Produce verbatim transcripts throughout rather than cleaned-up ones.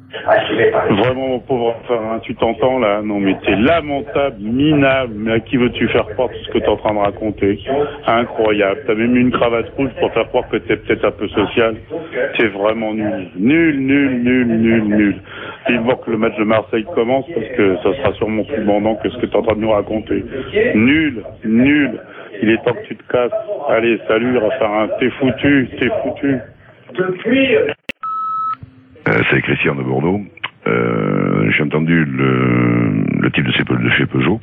Vraiment, mon pauvre frère, tu t'entends là? Non, mais t'es lamentable, minable. Mais à qui veux-tu faire croire tout ce que t'es en train de raconter? Incroyable. T'as même mis une cravate rouge pour faire croire que t'es peut-être un peu social. T'es vraiment nul. Nul, nul, nul, nul, nul. Vivement que le match de Marseille commence parce que ça sera sûrement plus demandant que ce que t'es en train de nous raconter. Nul, nul. Il est temps que tu te casses. Allez, salut, Raffarin. T'es foutu, t'es foutu. Depuis... Euh, c'est Christian de Bordeaux. Euh, j'ai entendu le, le type de chez, de chez Peugeot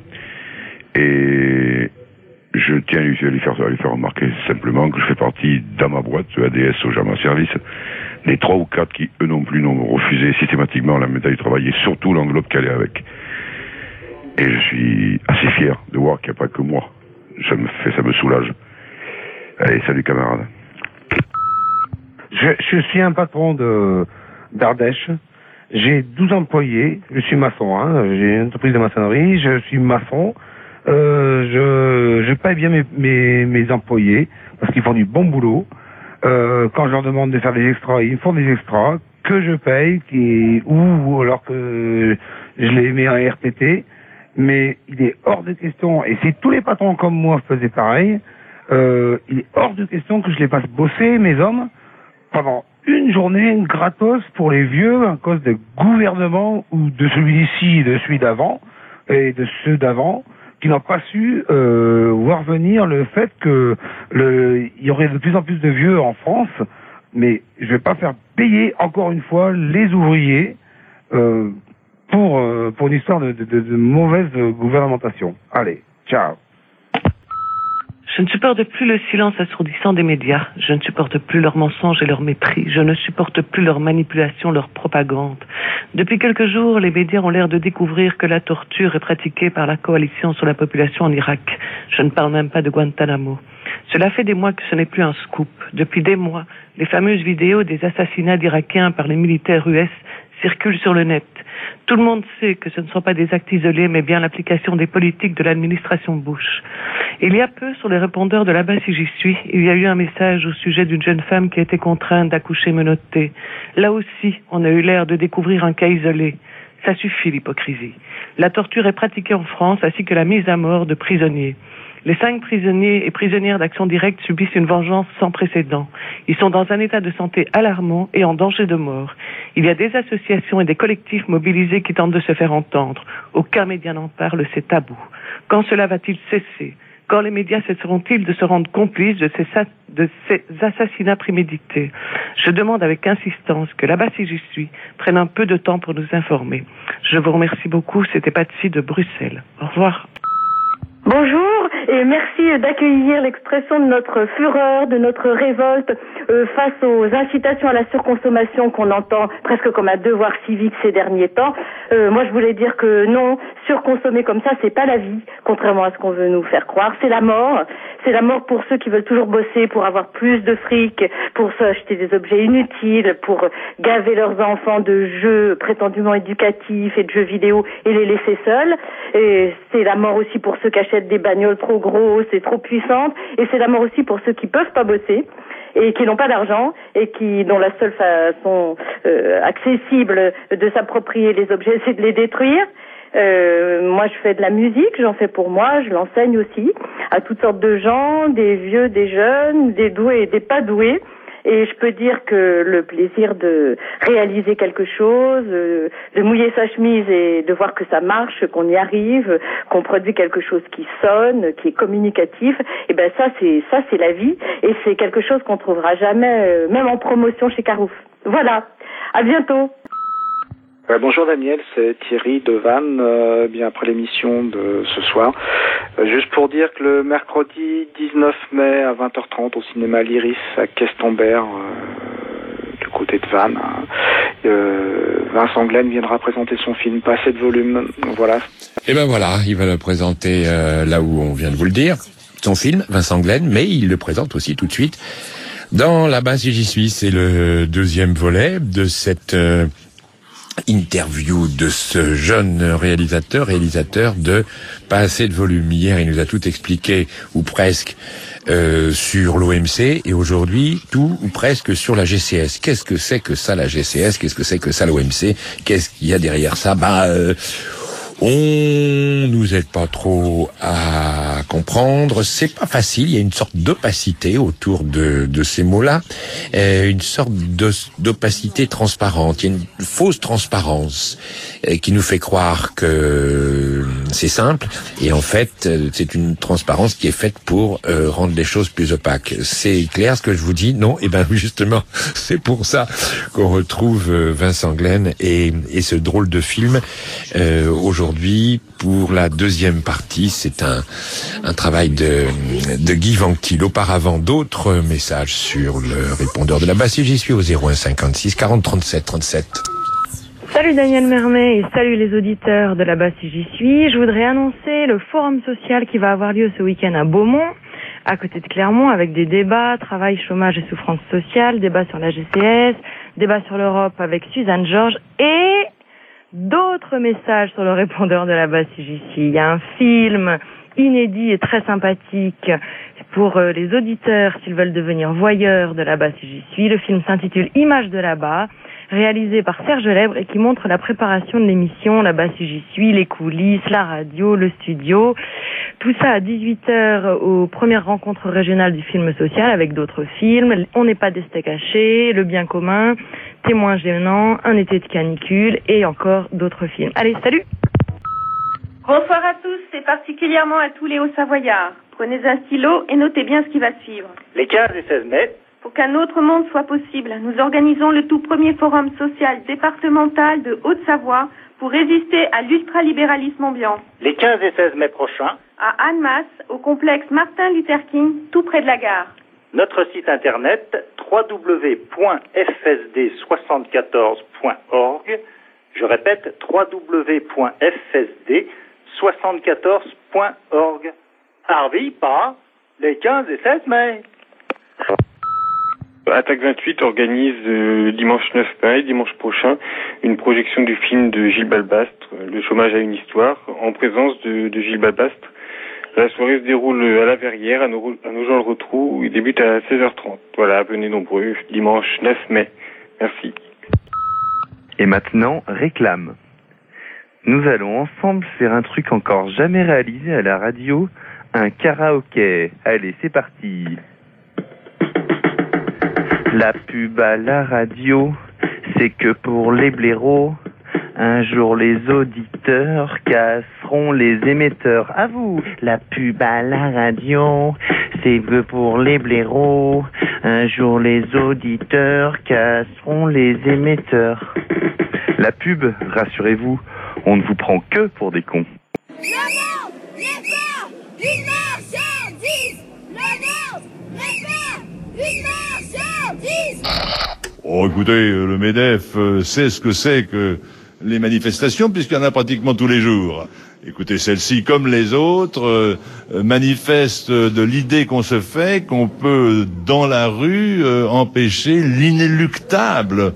et je tiens à lui, à lui, faire, à lui faire remarquer simplement que je fais partie dans ma boîte de A D S au Germain Service des trois ou quatre qui eux non plus n'ont refusé systématiquement la médaille du travail et surtout l'enveloppe qu'elle est avec. Et je suis assez fier de voir qu'il n'y a pas que moi. Ça me fait, ça me soulage. Allez, salut camarades. Je, je suis un patron de d'Ardèche. J'ai douze employés. Je suis maçon, hein. J'ai une entreprise de maçonnerie. Je suis maçon. Euh, je, je paye bien mes, mes, mes employés parce qu'ils font du bon boulot. Euh, quand je leur demande de faire des extras, ils me font des extras que je paye, qui, ou alors que je les mets en R T T. Mais il est hors de question, et si tous les patrons comme moi faisaient pareil, euh, il est hors de question que je les fasse bosser, mes hommes, pendant une journée gratos pour les vieux à cause des gouvernements ou de celui-ci et de celui d'avant et de ceux d'avant qui n'ont pas su euh, voir venir le fait que le il y aurait de plus en plus de vieux en France, mais je vais pas faire payer encore une fois les ouvriers euh, pour euh, pour une histoire de, de, de, de mauvaise gouvernementation. Allez, ciao. Je ne supporte plus le silence assourdissant des médias. Je ne supporte plus leurs mensonges et leur mépris. Je ne supporte plus leur manipulation, leur propagande. Depuis quelques jours, les médias ont l'air de découvrir que la torture est pratiquée par la coalition sur la population en Irak. Je ne parle même pas de Guantanamo. Cela fait des mois que ce n'est plus un scoop. Depuis des mois, les fameuses vidéos des assassinats d'Irakiens par les militaires U S circulent sur le net. Tout le monde sait que ce ne sont pas des actes isolés, mais bien l'application des politiques de l'administration Bush. Il y a peu, sur les répondeurs de là-bas si j'y suis, il y a eu un message au sujet d'une jeune femme qui a été contrainte d'accoucher menottée. Là aussi, on a eu l'air de découvrir un cas isolé. Ça suffit, l'hypocrisie. La torture est pratiquée en France, ainsi que la mise à mort de prisonniers. Les cinq prisonniers et prisonnières d'Action Directe subissent une vengeance sans précédent. Ils sont dans un état de santé alarmant et en danger de mort. Il y a des associations et des collectifs mobilisés qui tentent de se faire entendre. Aucun média n'en parle, c'est tabou. Quand cela va-t-il cesser ? Quand les médias cesseront-ils de se rendre complices de ces, de ces assassinats prémédités ? Je demande avec insistance que là-bas, si j'y suis, prennent un peu de temps pour nous informer. Je vous remercie beaucoup, c'était Patsy de Bruxelles. Au revoir. Bonjour et merci d'accueillir l'expression de notre fureur, de notre révolte euh, face aux incitations à la surconsommation qu'on entend presque comme un devoir civique ces derniers temps. Euh, moi je voulais dire que non, surconsommer comme ça c'est pas la vie, contrairement à ce qu'on veut nous faire croire, c'est la mort. C'est la mort pour ceux qui veulent toujours bosser, pour avoir plus de fric, pour s'acheter des objets inutiles, pour gaver leurs enfants de jeux prétendument éducatifs et de jeux vidéo et les laisser seuls. Et c'est la mort aussi pour ceux qui achètent des bagnoles trop grosses et trop puissantes. Et c'est la mort aussi pour ceux qui peuvent pas bosser et qui n'ont pas d'argent et qui dont la seule façon euh, accessible de s'approprier les objets, c'est de les détruire. Euh, moi, je fais de la musique, j'en fais pour moi, je l'enseigne aussi à toutes sortes de gens, des vieux, des jeunes, des doués et des pas doués. Et je peux dire que le plaisir de réaliser quelque chose, euh, de mouiller sa chemise et de voir que ça marche, qu'on y arrive, qu'on produit quelque chose qui sonne, qui est communicatif, et ben ça c'est ça c'est la vie et c'est quelque chose qu'on trouvera jamais, euh, même en promotion chez Carouf. Voilà. À bientôt. Euh, bonjour Daniel, c'est Thierry de Vannes, euh, bien après l'émission de ce soir. Euh, juste pour dire que le mercredi dix-neuf mai à vingt heures trente au cinéma L'Iris à Questembert, euh, du côté de Vannes, euh, Vincent Glenn viendra présenter son film Pas assez de volume. Voilà. Et ben voilà, il va le présenter euh, là où on vient de vous le dire, son film, Vincent Glenn, mais il le présente aussi tout de suite dans Là-bas si j'y suis. C'est le deuxième volet de cette... Euh, interview de ce jeune réalisateur, réalisateur de Pas assez de volume. Hier, il nous a tout expliqué, ou presque, euh, sur l'O M C, et aujourd'hui, tout ou presque sur la G C S. Qu'est-ce que c'est que ça, la G C S? Qu'est-ce que c'est que ça, l'O M C? Qu'est-ce qu'il y a derrière ça? Bah, euh, on nous aide pas trop à comprendre. C'est pas facile. Il y a une sorte d'opacité autour de, de ces mots-là, euh, une sorte d'opacité transparente. Il y a une fausse transparence euh, qui nous fait croire que c'est simple, et en fait, c'est une transparence qui est faite pour euh, rendre les choses plus opaques. C'est clair ce que je vous dis? Non? Eh ben justement, c'est pour ça qu'on retrouve Vincent Glenn et, et ce drôle de film euh, aujourd'hui. Aujourd'hui, pour la deuxième partie, c'est un, un travail de, de Guy Vanctil. Auparavant, d'autres messages sur le répondeur de la basse, et j'y suis au zéro un cinquante-six quarante trente-sept trente-sept. Salut Daniel Mermet et salut les auditeurs de la basse, si j'y suis. Je voudrais annoncer le forum social qui va avoir lieu ce week-end à Beaumont, à côté de Clermont, avec des débats, travail, chômage et souffrance sociale, débats sur la G C S, débats sur l'Europe avec Suzanne Georges et d'autres messages sur le répondeur de la basse, si j'y suis. Il y a un film inédit et très sympathique pour les auditeurs s'ils veulent devenir voyeurs de la basse, si j'y suis. Le film s'intitule Images de là-bas, réalisé par Serge Lèbre et qui montre la préparation de l'émission, la basse, si j'y suis, les coulisses, la radio, le studio. Tout ça à dix-huit heures aux premières rencontres régionales du film social avec d'autres films. On n'est pas des steaks hachés, Le bien commun, Témoins gênants, Un été de canicule et encore d'autres films. Allez, salut! Bonsoir à tous et particulièrement à tous les Hauts-Savoyards. Prenez un stylo et notez bien ce qui va suivre. Les quinze et seize mai. Pour qu'un autre monde soit possible, nous organisons le tout premier forum social départemental de Haute-Savoie pour résister à l'ultralibéralisme ambiant. Les quinze et seize mai prochains. À Annemasse, au complexe Martin Luther King, tout près de la gare. Notre site internet w w w point f s d soixante-quatorze point org. Je répète, w w w point f s d soixante-quatorze point org. Harvey, pas les quinze et seize mai. Attaque vingt-huit organise euh, dimanche neuf mai, dimanche prochain, une projection du film de Gilles Balbastre, Le chômage a une histoire, en présence de, de Gilles Balbastre. La soirée se déroule à la Verrière, à, nos, à Nogent-le-Rotrou, où il débute à seize heures trente. Voilà, venez nombreux, dimanche neuf mai. Merci. Et maintenant, réclame. Nous allons ensemble faire un truc encore jamais réalisé à la radio, un karaoké. Allez, c'est parti. La pub à la radio, c'est que pour les blaireaux, un jour les auditeurs casseront les émetteurs. À vous, la pub à la radio, c'est que pour les blaireaux, un jour les auditeurs casseront les émetteurs. La pub, rassurez-vous, on ne vous prend que pour des cons. Le monde n'est pas une marchandise. Le monde n'est pas une marchandise. Oh, écoutez, le MEDEF euh, sait ce que c'est que les manifestations, puisqu'il y en a pratiquement tous les jours. Écoutez, celle-ci, comme les autres, euh, manifeste de l'idée qu'on se fait qu'on peut, dans la rue, euh, empêcher l'inéluctable.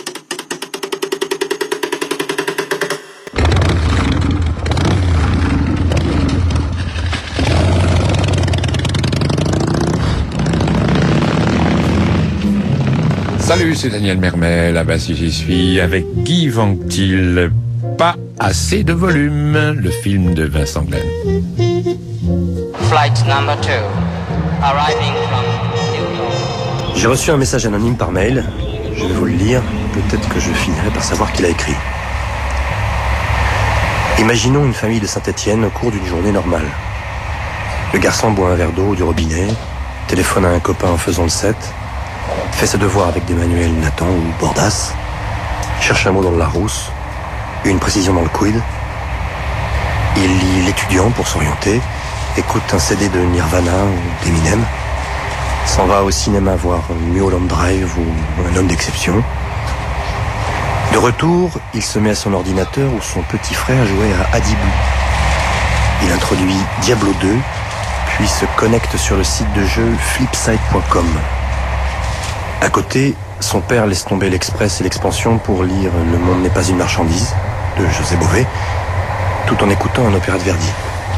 Salut, c'est Daniel Mermet, là-bas si j'y suis, avec Guy Vanctil. Pas assez de volume, le film de Vincent Glenn. Flight number two, arriving from New York. J'ai reçu un message anonyme par mail. Je vais vous le lire. Peut-être que je finirai par savoir qui l'a écrit. Imaginons une famille de Saint-Étienne au cours d'une journée normale. Le garçon boit un verre d'eau du robinet, téléphone à un copain en faisant le set, fait ses devoirs avec des manuels Nathan ou Bordas, cherche un mot dans le Larousse, une précision dans le quid. Il lit L'étudiant pour s'orienter, écoute un C D de Nirvana ou d'Eminem, s'en va au cinéma voir Mulholland Drive ou Un homme d'exception. De retour, il se met à son ordinateur où son petit frère jouait à Adibou. Il introduit Diablo deux, puis se connecte sur le site de jeu flipside point com. À côté, son père laisse tomber l'Express et l'Expansion pour lire Le monde n'est pas une marchandise de José Bové, tout en écoutant un opéra de Verdi.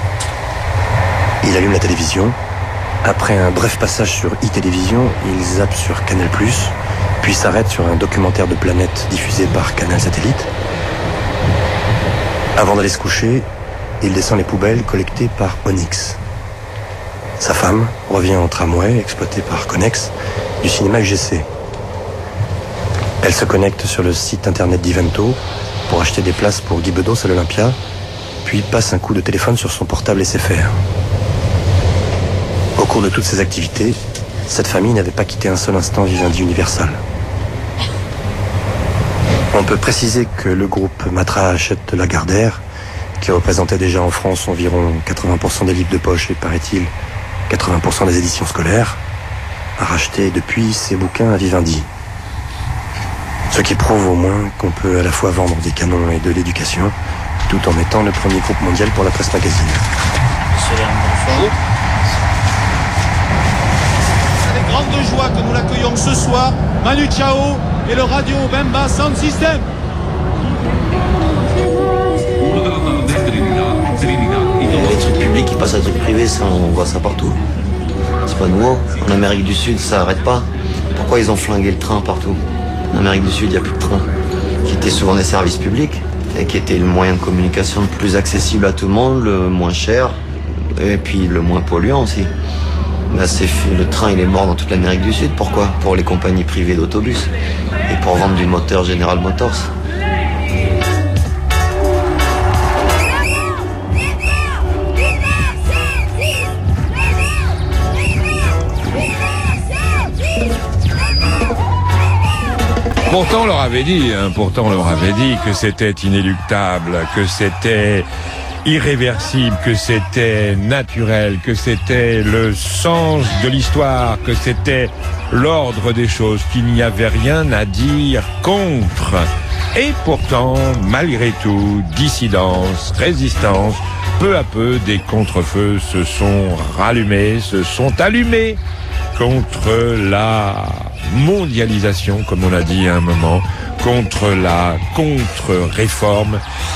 Il allume la télévision. Après un bref passage sur e-télévision, il zappe sur Canal plus, puis s'arrête sur un documentaire de planète diffusé par Canal Satellite. Avant d'aller se coucher, il descend les poubelles collectées par Onyx. Sa femme revient en tramway, exploité par Connex, du cinéma U G C. Elle se connecte sur le site internet d'Evento pour acheter des places pour Guy Bedos à l'Olympia, puis passe un coup de téléphone sur son portable S F R. Au cours de toutes ces activités, cette famille n'avait pas quitté un seul instant Vivendi Universal. On peut préciser que le groupe Matra Hachette Lagardère, qui représentait déjà en France environ quatre-vingts pour cent des livres de poche et, paraît-il, quatre-vingts pour cent des éditions scolaires, a racheté depuis ses bouquins à Vivendi. Ce qui prouve au moins qu'on peut à la fois vendre des canons et de l'éducation, tout en étant le premier groupe mondial pour la presse magazine. C'est avec grande joie que nous l'accueillons ce soir, Manu Chao et le Radio Bemba Sound System. Les trucs publics qui passent à des trucs privés, ça, on voit ça partout. C'est pas nouveau. En Amérique du Sud, ça arrête pas. Pourquoi ils ont flingué le train partout? En Amérique du Sud, il n'y a plus de train. Qui étaient souvent des services publics et qui étaient le moyen de communication le plus accessible à tout le monde, le moins cher et puis le moins polluant aussi. Là, c'est, le train, il est mort dans toute l'Amérique du Sud. Pourquoi? Pour les compagnies privées d'autobus et pour vendre du moteur General Motors. Pourtant on leur avait dit, hein, pourtant on leur avait dit que c'était inéluctable, que c'était irréversible, que c'était naturel, que c'était le sens de l'histoire, que c'était l'ordre des choses, qu'il n'y avait rien à dire contre. Et pourtant, malgré tout, dissidence, résistance, peu à peu, des contre-feux se sont rallumés, se sont allumés contre la mondialisation, comme on l'a dit à un moment, contre la contre-réforme.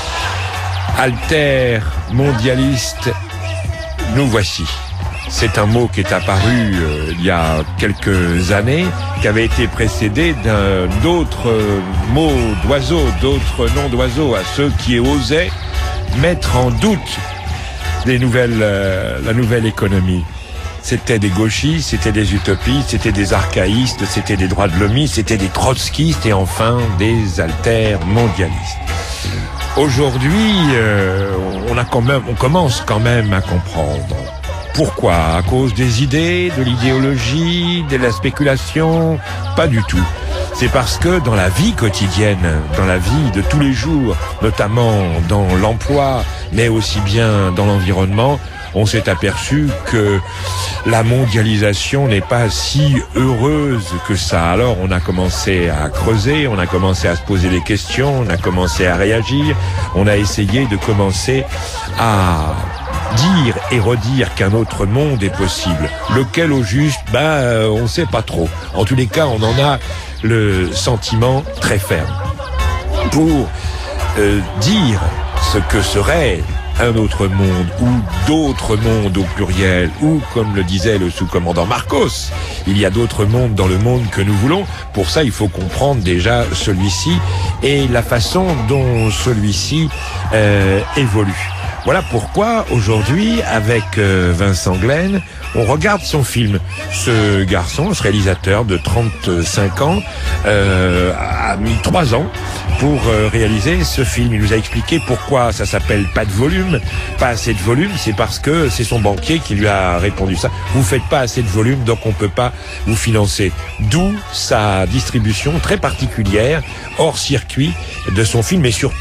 Alter mondialiste, nous voici. C'est un mot qui est apparu euh, il y a quelques années, qui avait été précédé d'un d'autres euh, mots d'oiseaux, d'autres noms d'oiseaux, à ceux qui osaient mettre en doute les nouvelles, euh, la nouvelle économie. C'était des gauchistes, c'était des utopistes, c'était des archaïstes, c'était des droits de l'homme, c'était des trotskistes et enfin des altermondialistes. Aujourd'hui, euh, on a quand même, on commence quand même à comprendre. Pourquoi? À cause des idées, de l'idéologie, de la spéculation? Pas du tout. C'est parce que dans la vie quotidienne, dans la vie de tous les jours, notamment dans l'emploi, mais aussi bien dans l'environnement, on s'est aperçu que la mondialisation n'est pas si heureuse que ça. Alors on a commencé à creuser, on a commencé à se poser des questions, on a commencé à réagir, on a essayé de commencer à dire et redire qu'un autre monde est possible. Lequel au juste, ben euh, on ne sait pas trop. En tous les cas, on en a le sentiment très ferme. Pour euh, dire ce que serait un autre monde, ou d'autres mondes au pluriel, ou, comme le disait le sous-commandant Marcos, il y a d'autres mondes dans le monde que nous voulons. Pour ça, il faut comprendre déjà celui-ci et la façon dont celui-ci euh, évolue. Voilà pourquoi, aujourd'hui, avec euh, Vincent Glenn, on regarde son film. Ce garçon, ce réalisateur de trente-cinq ans, euh, a mis trois ans pour euh, réaliser ce film. Il nous a expliqué pourquoi ça s'appelle pas de volume, pas assez de volume. C'est parce que c'est son banquier qui lui a répondu ça. Vous faites pas assez de volume, donc on peut pas vous financer. D'où sa distribution très particulière, hors circuit de son film, et surtout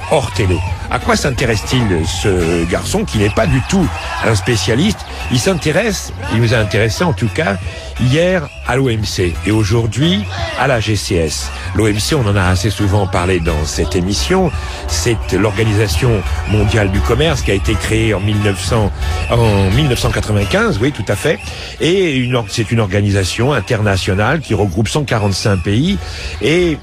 hors télé. À quoi s'intéresse-t-il ce garçon qui n'est pas du tout un spécialiste? Il s'intéresse, il nous a intéressé en tout cas, hier à l'O M C et aujourd'hui à la G C S. L'O M C, on en a assez souvent parlé dans cette émission, c'est l'Organisation mondiale du commerce qui a été créée en mille neuf cents, en mille neuf cent quatre-vingt-quinze, oui tout à fait, et une, c'est une organisation internationale qui regroupe cent quarante-cinq pays et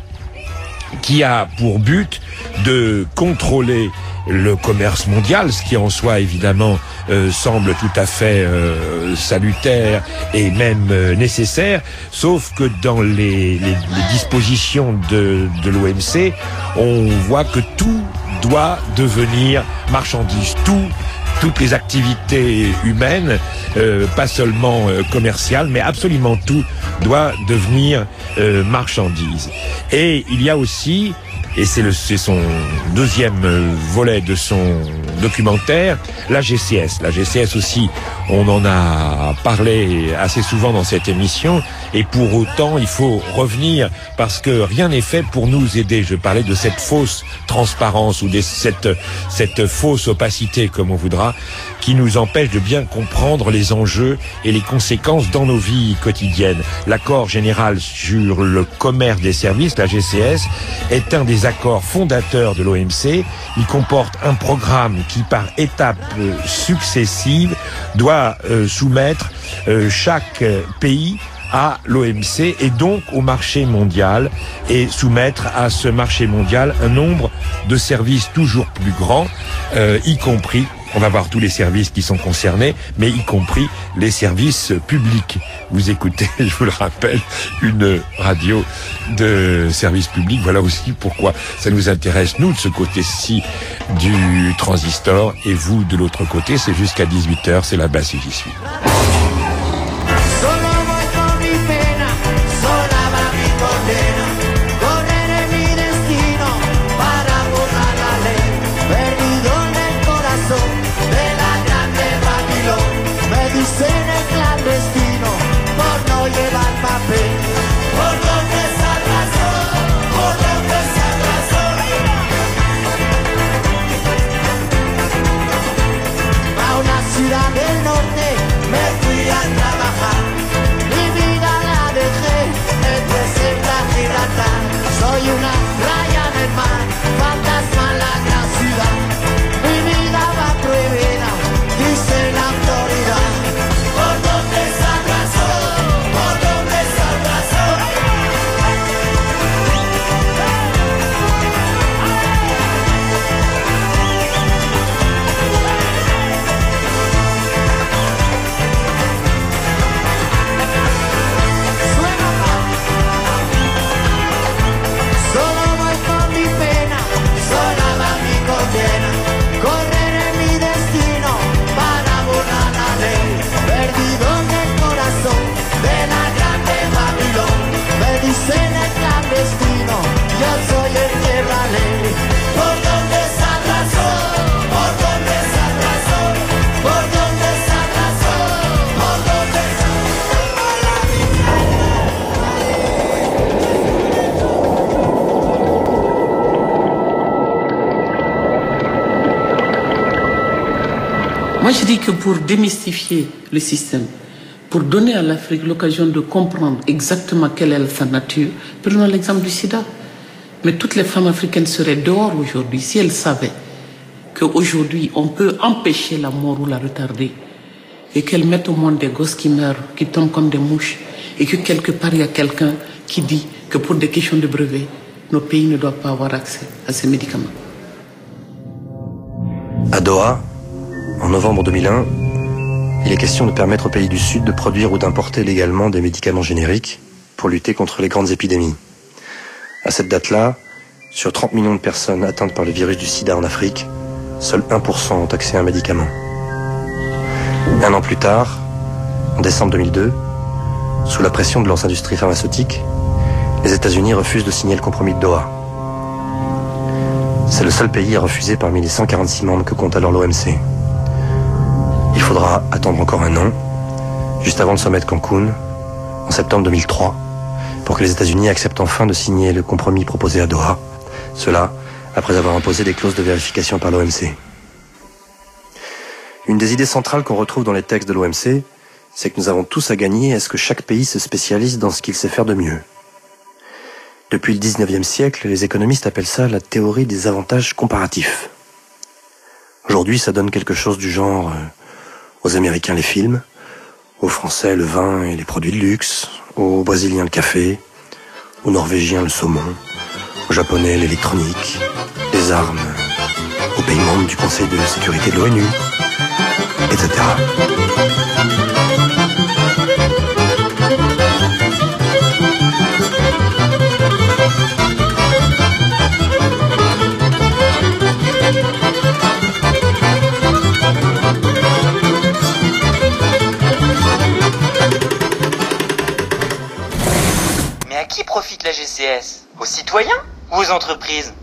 qui a pour but de contrôler le commerce mondial, ce qui en soi évidemment euh, semble tout à fait euh, salutaire et même euh, nécessaire, sauf que dans les, les, les dispositions de, de l'O M C, on voit que tout doit devenir marchandise, tout toutes les activités humaines, euh, pas seulement euh, commerciales, mais absolument tout doit devenir euh, marchandise. Et il y a aussi, et c'est le c'est son deuxième volet de son documentaire, la G C S. La G C S aussi, on en a parlé assez souvent dans cette émission, et pour autant, il faut revenir, parce que rien n'est fait pour nous aider. Je parlais de cette fausse transparence, ou de cette, cette fausse opacité, comme on voudra, qui nous empêche de bien comprendre les enjeux et les conséquences dans nos vies quotidiennes. L'accord général sur le commerce des services, la G C S, est un des accords fondateurs de l'O M C. Il comporte un programme qui, par étapes euh, successives, doit euh, soumettre euh, chaque euh, pays à l'O M C et donc au marché mondial, et soumettre à ce marché mondial un nombre de services toujours plus grand, euh, y compris, on va voir tous les services qui sont concernés, mais y compris les services publics. Vous écoutez, je vous le rappelle, une radio de service public. Voilà aussi pourquoi ça nous intéresse, nous, de ce côté-ci du transistor, et vous, de l'autre côté. C'est jusqu'à dix-huit heures, c'est là-bas si j'y suis. Soy una raya en el mar, fantasma en la gran ciudad. Mi vida va prohibida, dice la autoridad. ¿Por dónde saldrás hoy? ¿Por dónde saldrás hoy? Moi, je dis que pour démystifier le système, pour donner à l'Afrique l'occasion de comprendre exactement quelle est sa nature, prenons l'exemple du sida. Mais toutes les femmes africaines seraient dehors aujourd'hui si elles savaient qu'aujourd'hui, on peut empêcher la mort ou la retarder, et qu'elles mettent au monde des gosses qui meurent, qui tombent comme des mouches, et que quelque part, il y a quelqu'un qui dit que pour des questions de brevets, nos pays ne doivent pas avoir accès à ces médicaments. À Doha, en novembre deux mille un, il est question de permettre aux pays du Sud de produire ou d'importer légalement des médicaments génériques pour lutter contre les grandes épidémies. À cette date-là, sur trente millions de personnes atteintes par le virus du sida en Afrique, seuls un pour cent ont accès à un médicament. Un an plus tard, en décembre deux mille deux, sous la pression de leurs industries pharmaceutiques, les États-Unis refusent de signer le compromis de Doha. C'est le seul pays à refuser parmi les cent quarante-six membres que compte alors l'O M C. Il faudra attendre encore un an, juste avant le sommet de Cancun, en septembre deux mille trois, pour que les États-Unis acceptent enfin de signer le compromis proposé à Doha. Cela après avoir imposé des clauses de vérification par l'O M C. Une des idées centrales qu'on retrouve dans les textes de l'O M C, c'est que nous avons tous à gagner à ce que chaque pays se spécialise dans ce qu'il sait faire de mieux. Depuis le dix-neuvième siècle, les économistes appellent ça la théorie des avantages comparatifs. Aujourd'hui, ça donne quelque chose du genre euh, aux Américains les films, aux Français le vin et les produits de luxe, aux Brésiliens le café, aux Norvégiens le saumon, aux Japonais l'électronique, les armes, aux pays membres du Conseil de sécurité de l'ONU, et cetera. Mais à qui profite la G C S? Aux citoyens ou aux entreprises?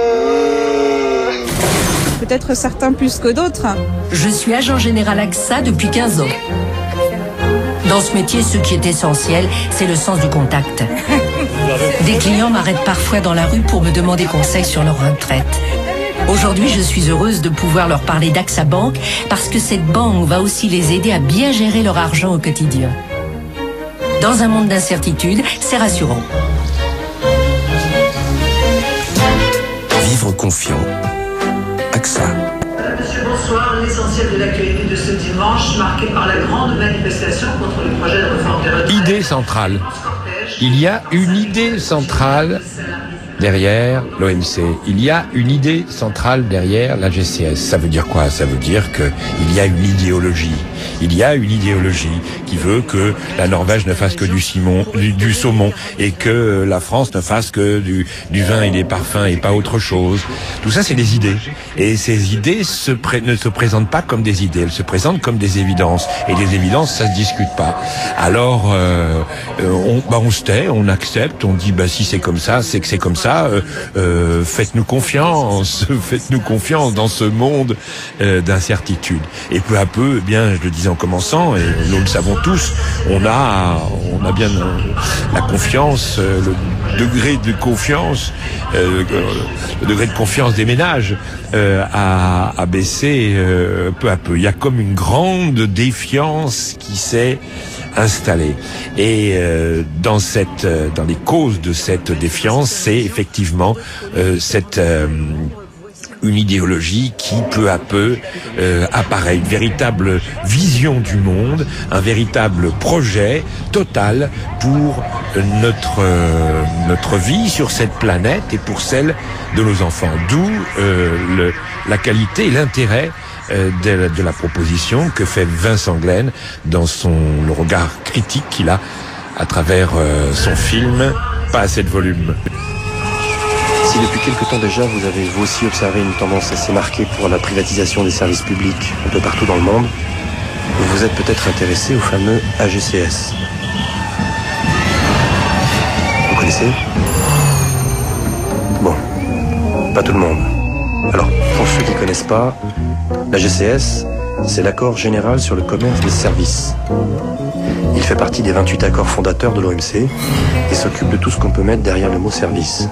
Peut-être certains plus que d'autres. Je suis agent général A X A depuis quinze ans. Dans ce métier, ce qui est essentiel, c'est le sens du contact. Des clients m'arrêtent parfois dans la rue pour me demander conseil sur leur retraite. Aujourd'hui, je suis heureuse de pouvoir leur parler d'A X A Bank parce que cette banque va aussi les aider à bien gérer leur argent au quotidien. Dans un monde d'incertitude, c'est rassurant. Vivre confiant. A X A. Monsieur, bonsoir. L'essentiel de l'actualité de ce dimanche, marqué par la grande manifestation contre le projet de réforme des retraites. Idée centrale. Il y a une idée centrale derrière l'O M C. Il y a une idée centrale derrière la G C S. Ça veut dire quoi? Ça veut dire que il y a une idéologie. Il y a une idéologie qui veut que la Norvège ne fasse que du, simon, du, du saumon et que la France ne fasse que du, du vin et des parfums et pas autre chose. Tout ça, c'est des idées. Et ces idées se pré- ne se présentent pas comme des idées. Elles se présentent comme des évidences. Et des évidences, ça se discute pas. Alors, euh, on, bah, on se tait, on accepte, on dit, bah, si c'est comme ça, c'est que c'est comme ça. Euh, euh, faites-nous confiance, faites-nous confiance dans ce monde euh, d'incertitude. Et peu à peu, eh bien, je le disais en commençant, et nous le savons tous, on a, on a bien euh, la confiance, euh, le degré de confiance, euh, le degré de confiance des ménages euh, a, a baissé euh, peu à peu. Il y a comme une grande défiance qui s'est installée. Et euh, dans cette, euh, dans les causes de cette défiance, c'est effectivement euh, cette euh, une idéologie qui, peu à peu, euh, apparaît. Une véritable vision du monde, un véritable projet total pour notre euh, notre vie sur cette planète et pour celle de nos enfants. D'où euh, le, la qualité et l'intérêt euh, de, la, de la proposition que fait Vincent Glenn dans son le regard critique qu'il a à travers euh, son film Pas assez de volume. Si depuis quelque temps déjà vous avez vous aussi observé une tendance assez marquée pour la privatisation des services publics un peu partout dans le monde, vous vous êtes peut-être intéressé au fameux A G C S. Vous connaissez? Bon, pas tout le monde. Alors, pour ceux qui ne connaissent pas, l'A G C S, c'est l'accord général sur le commerce des services. Il fait partie des vingt-huit accords fondateurs de l'O M C et s'occupe de tout ce qu'on peut mettre derrière le mot service.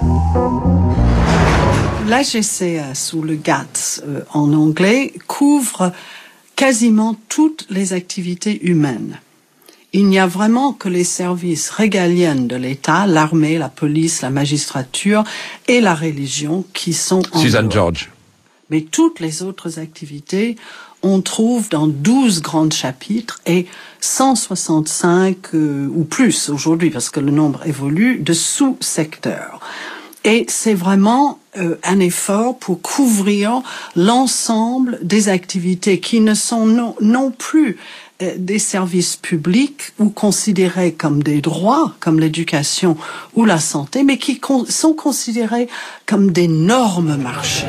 L'A G C S, ou le G A T S euh, en anglais, couvre quasiment toutes les activités humaines. Il n'y a vraiment que les services régaliens de l'État, l'armée, la police, la magistrature et la religion qui sont en Suzanne George. Mais toutes les autres activités, on trouve dans douze grands chapitres et cent soixante-cinq euh, ou plus aujourd'hui, parce que le nombre évolue, de sous-secteurs. Et c'est vraiment euh, un effort pour couvrir l'ensemble des activités qui ne sont non, non plus euh, des services publics ou considérés comme des droits, comme l'éducation ou la santé, mais qui con- sont considérés comme d'énormes marchés.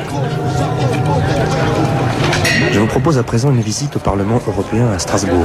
Je vous propose à présent une visite au Parlement européen à Strasbourg.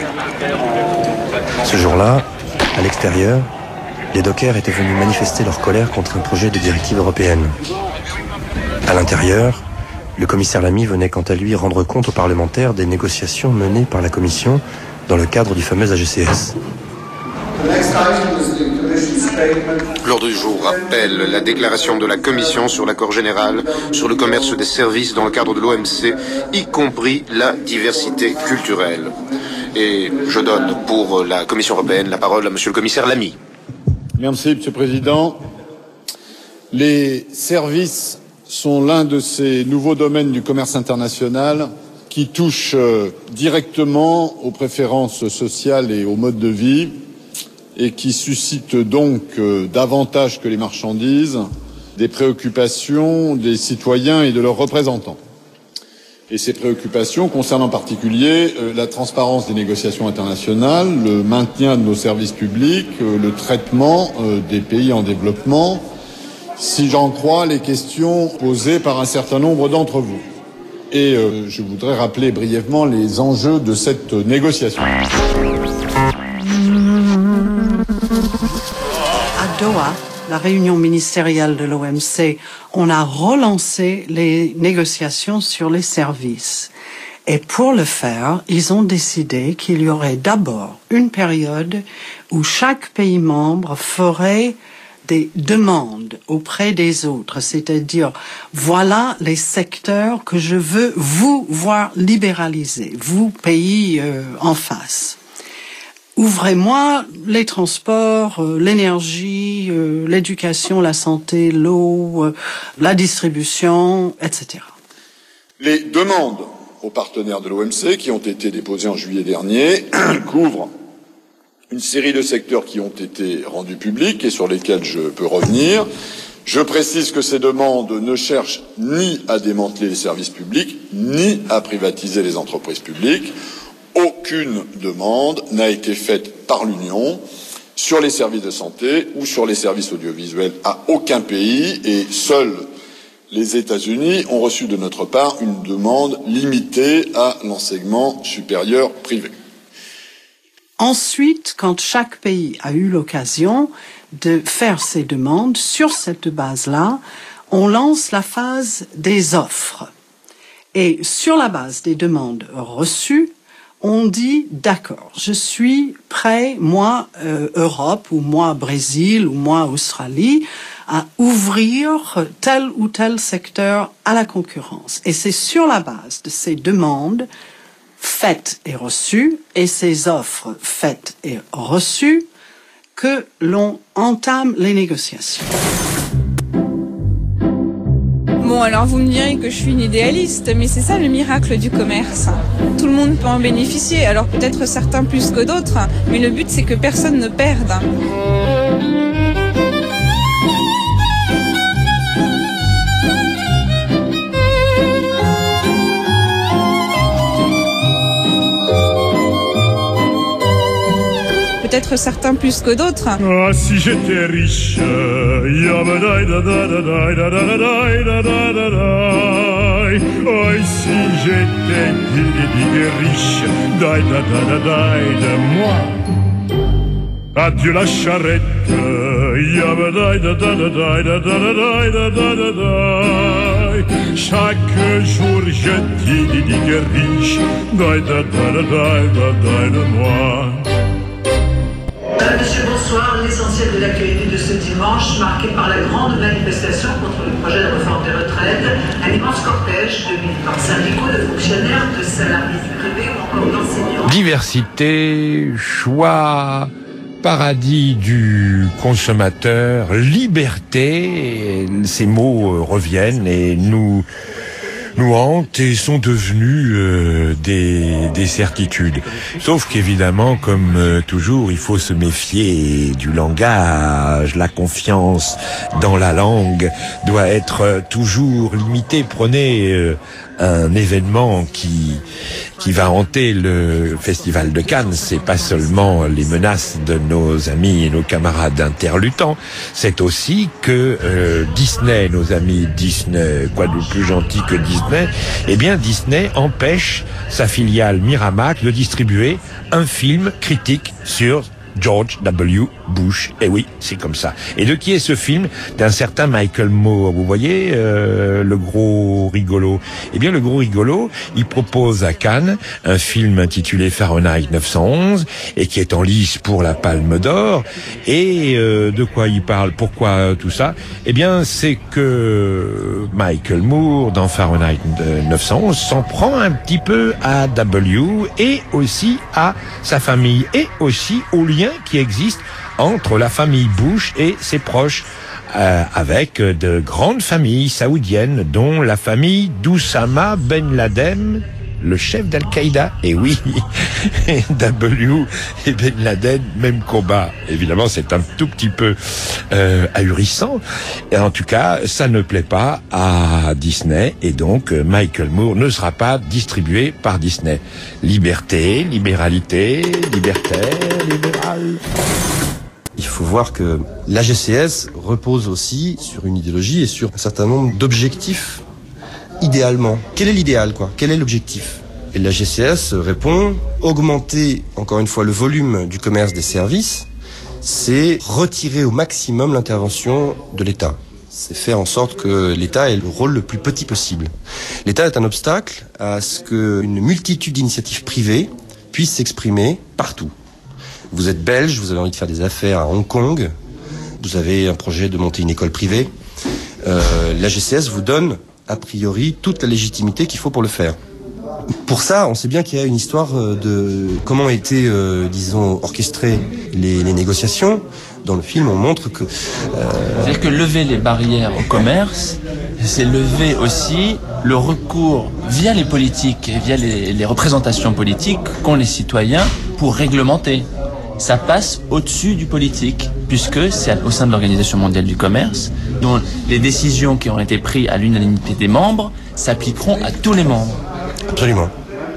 Ce jour-là, à l'extérieur, les dockers étaient venus manifester leur colère contre un projet de directive européenne. À l'intérieur, le commissaire Lamy venait quant à lui rendre compte aux parlementaires des négociations menées par la Commission dans le cadre du fameux A G C S. The next item is the L'ordre du jour appelle la déclaration de la Commission sur l'accord général sur le commerce des services dans le cadre de l'O M C, y compris la diversité culturelle. Et je donne pour la Commission européenne la parole à Monsieur le commissaire Lamy. Merci, Monsieur le Président. Les services sont l'un de ces nouveaux domaines du commerce international qui touchent euh, directement aux préférences sociales et au mode de vie et qui suscitent donc euh, davantage que les marchandises des préoccupations des citoyens et de leurs représentants. Et ces préoccupations concernent en particulier euh, la transparence des négociations internationales, le maintien de nos services publics, euh, le traitement euh, des pays en développement, si j'en crois les questions posées par un certain nombre d'entre vous. Et euh, je voudrais rappeler brièvement les enjeux de cette négociation. À Doha, la réunion ministérielle de l'O M C, on a relancé les négociations sur les services. Et pour le faire, ils ont décidé qu'il y aurait d'abord une période où chaque pays membre ferait des demandes auprès des autres, c'est-à-dire voilà les secteurs que je veux vous voir libéraliser, vous pays euh, en face. Ouvrez-moi les transports, euh, l'énergie, euh, l'éducation, la santé, l'eau, euh, la distribution, et cetera. Les demandes aux partenaires de l'O M C qui ont été déposées en juillet dernier couvrent une série de secteurs qui ont été rendus publics et sur lesquels je peux revenir. Je précise que ces demandes ne cherchent ni à démanteler les services publics, ni à privatiser les entreprises publiques. Aucune demande n'a été faite par l'Union sur les services de santé ou sur les services audiovisuels à aucun pays, et seuls les États-Unis ont reçu de notre part une demande limitée à l'enseignement supérieur privé. Ensuite, quand chaque pays a eu l'occasion de faire ses demandes, sur cette base-là, on lance la phase des offres. Et sur la base des demandes reçues, on dit, d'accord, je suis prêt, moi, euh, Europe, ou moi, Brésil, ou moi, Australie, à ouvrir tel ou tel secteur à la concurrence. Et c'est sur la base de ces demandes faites et reçues, et ces offres faites et reçues, que l'on entame les négociations. Bon, alors vous me direz que je suis une idéaliste, mais c'est ça le miracle du commerce. Tout le monde peut en bénéficier, alors peut-être certains plus que d'autres, mais le but c'est que personne ne perde. Peut-être certains plus que d'autres. Ah, si j'étais riche, oh, si j'étais riche, de moi. Adieu la charrette, chaque jour je dis riche, de moi. Madame, Monsieur, bonsoir. L'essentiel de l'actualité de ce dimanche, marqué par la grande manifestation contre le projet de réforme des retraites, un immense cortège de militants syndicaux, de fonctionnaires, de salariés privés ou encore d'enseignants. Diversité, choix, paradis du consommateur, liberté, ces mots reviennent et nous nous hantent et sont devenus euh, des, des certitudes. Sauf qu'évidemment, comme euh, toujours, il faut se méfier du langage. La confiance dans la langue doit être euh, toujours limitée. Prenez euh, un événement qui qui va hanter le Festival de Cannes, c'est pas seulement les menaces de nos amis et nos camarades interlutants, c'est aussi que euh, Disney, nos amis Disney, quoi de plus gentil que Disney, eh bien Disney empêche sa filiale Miramax de distribuer un film critique sur George W. Bush. Et oui, c'est comme ça. Et de qui est ce film? D'un certain Michael Moore. Vous voyez, euh, le gros rigolo. Eh bien, le gros rigolo, il propose à Cannes un film intitulé Fahrenheit neuf cent onze et qui est en lice pour la Palme d'Or. Et euh, de quoi il parle? Pourquoi tout ça? Eh bien, c'est que Michael Moore, dans Fahrenheit neuf cent onze, s'en prend un petit peu à W et aussi à sa famille et aussi aux liens qui existent entre la famille Bush et ses proches, euh, avec de grandes familles saoudiennes, dont la famille d'Oussama Ben Laden, le chef d'Al-Qaïda. Et oui, W et Ben Laden, même combat. Évidemment, c'est un tout petit peu euh, ahurissant. Et en tout cas, ça ne plaît pas à Disney. Et donc, Michael Moore ne sera pas distribué par Disney. Liberté, libéralité, libertaire, libéral. Il faut voir que l'A G C S repose aussi sur une idéologie et sur un certain nombre d'objectifs. Idéalement, quel est l'idéal, quoi? Quel est l'objectif? Et la G C S répond, augmenter, encore une fois, le volume du commerce des services, c'est retirer au maximum l'intervention de l'État. C'est faire en sorte que l'État ait le rôle le plus petit possible. L'État est un obstacle à ce qu'une multitude d'initiatives privées puissent s'exprimer partout. Vous êtes belge, vous avez envie de faire des affaires à Hong Kong, vous avez un projet de monter une école privée, euh, la G C S vous donne a priori toute la légitimité qu'il faut pour le faire. Pour ça, on sait bien qu'il y a une histoire de comment ont été, euh, disons, orchestrées les, les négociations. Dans le film, on montre que... Euh... C'est-à-dire que lever les barrières au commerce, c'est lever aussi le recours via les politiques et via les, les représentations politiques qu'ont les citoyens pour réglementer. Ça passe au-dessus du politique, puisque c'est au sein de l'Organisation mondiale du commerce, dont les décisions qui ont été prises à l'unanimité des membres s'appliqueront à tous les membres. Absolument.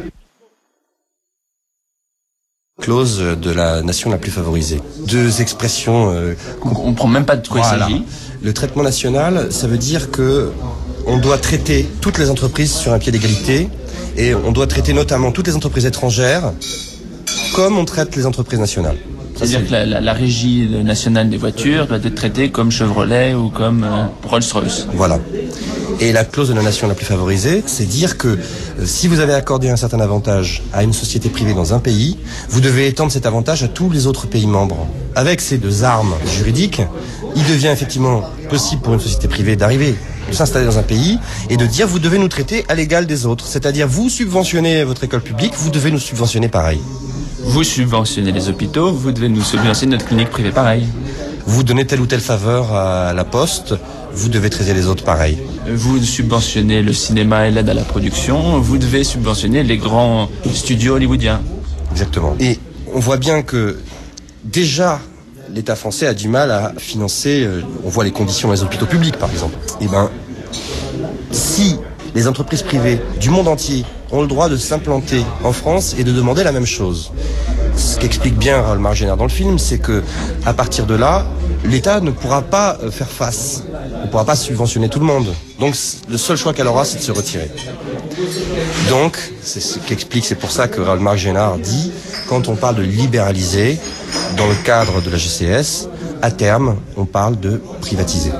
Clause de la nation la plus favorisée. Deux expressions... Euh, on ne prend même pas de quoi voilà. il s'agit. Le traitement national, ça veut dire que on doit traiter toutes les entreprises sur un pied d'égalité, et on doit traiter notamment toutes les entreprises étrangères comme on traite les entreprises nationales. C'est-à-dire que la, la, la régie nationale des voitures doit être traitée comme Chevrolet ou comme euh, Rolls-Royce. Voilà. Et la clause de la nation la plus favorisée, c'est dire que euh, si vous avez accordé un certain avantage à une société privée dans un pays, vous devez étendre cet avantage à tous les autres pays membres. Avec ces deux armes juridiques, il devient effectivement possible pour une société privée d'arriver, de s'installer dans un pays et de dire vous devez nous traiter à l'égal des autres. C'est-à-dire vous subventionnez votre école publique, vous devez nous subventionner pareil. Vous subventionnez les hôpitaux, vous devez nous subventionner notre clinique privée pareil. Vous donnez telle ou telle faveur à la poste, vous devez traiter les autres pareil. Vous subventionnez le cinéma et l'aide à la production, vous devez subventionner les grands studios hollywoodiens. Exactement. Et on voit bien que déjà l'État français a du mal à financer, euh, on voit les conditions des hôpitaux publics par exemple. Eh ben, si les entreprises privées du monde entier ont le droit de s'implanter en France et de demander la même chose. Ce qu'explique bien Raoul Margenard dans le film, c'est que à partir de là, l'État ne pourra pas faire face, ne pourra pas subventionner tout le monde. Donc le seul choix qu'elle aura, c'est de se retirer. Donc, c'est ce qu'explique, c'est pour ça que Raoul Margenard dit, quand on parle de libéraliser, dans le cadre de la G C S, à terme, on parle de privatiser.